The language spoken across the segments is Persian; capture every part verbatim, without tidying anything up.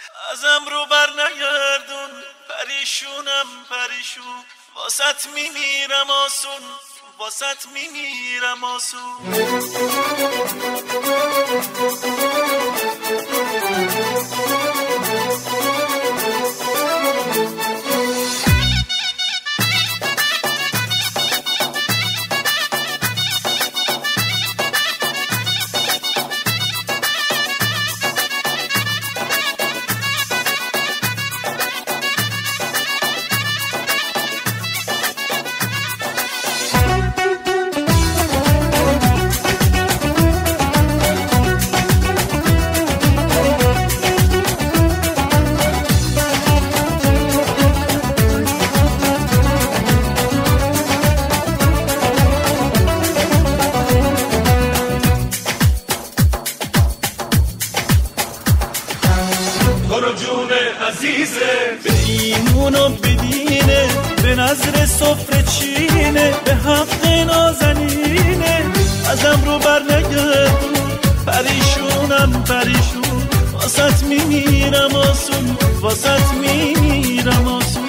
ازم رو بر نگردون، پریشونم پریشون، واسط میمیرم آسون، واسط میمیرم آسون. به ایمون و بدینه، به نظر صفر چینه، به حق نازنینه. ازم رو بر نگردون، پریشونم پریشون، واسط میمیرم آسون، واسط میمیرم آسون.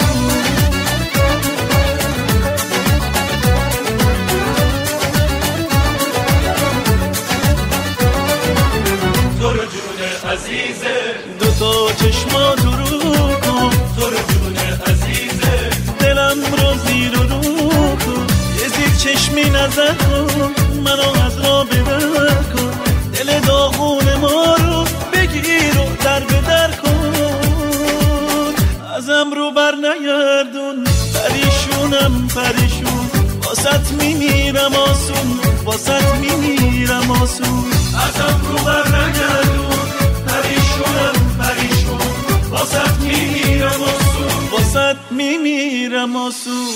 تو رو جون عزیزه، دو تا چشماتو رو کن، تو رو جون عزیزه، دلم رو زیر و رو کن، یه زیر چشمی نظر کن، منو از را بدر کن، دل داغون ما رو بگیر و در بدر کن. ازم رو بر نگردون، پریشونم پریشون، واسط میمیرم آسون، واسط میمیرم آسون. ازم رو بر نگردون، پریشونم پریشون، واسط میمیرم آسون، واسط میمیرم آسون.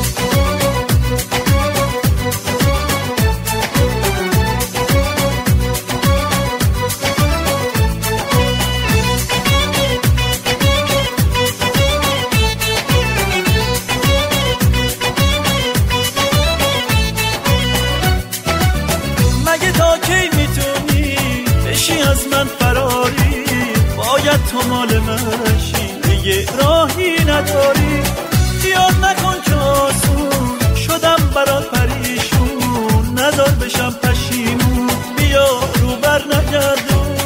مگه تا کی میتونی بشی از من فراری؟ باید تو مال من شی، دیگه راهی نداری. دیار نکن که آسون شدم برات پریشون، نذار بشم پشیمون، بیا رو بر نگردون.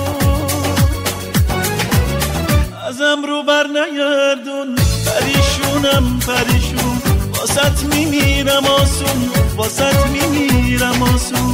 ازم رو بر نگردون، پریشونم پریشون، واسط میمیرم آسون، واسط میمیرم آسون.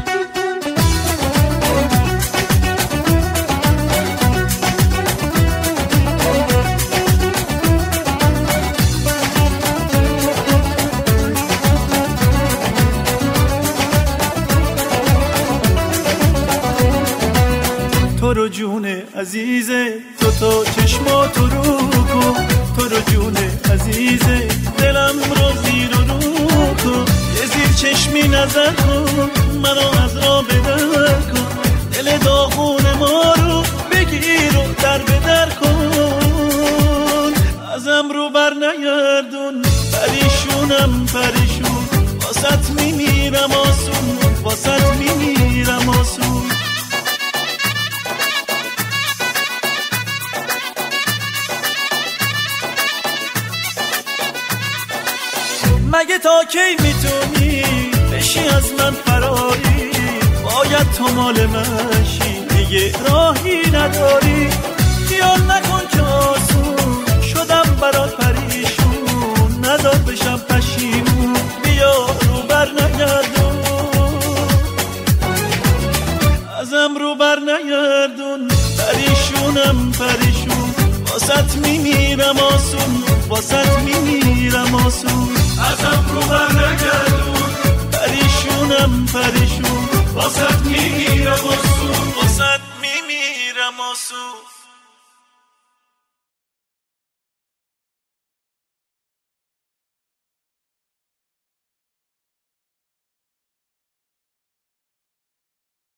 تو رو جون عزیزه، تو تا چشماتو رو کن، تو رو جون عزیزه، دلم رو زیر و رو کن، یه زیر چشمی نظر کن، منو از را بدر کن، دل داغون ما رو بگیر و در بدر کن. ازم رو بر نگردون، پریشونم پریشون، واسط میمیرم آسون، واسط میمیرم آسون. مگه تا کی میتونی بشی از من فراری؟ باید تو مال من شی، دیگه راهی نداری. خیال نکن که آسون شدم برات پریشون، نذار بشم پشیمون، بیا رو بر نگردون. ازم رو بر نگردون، پریشونم پریشون، واسط میمیرم آسون، واسط میمیرم آسون. ازم رو بر نگردون.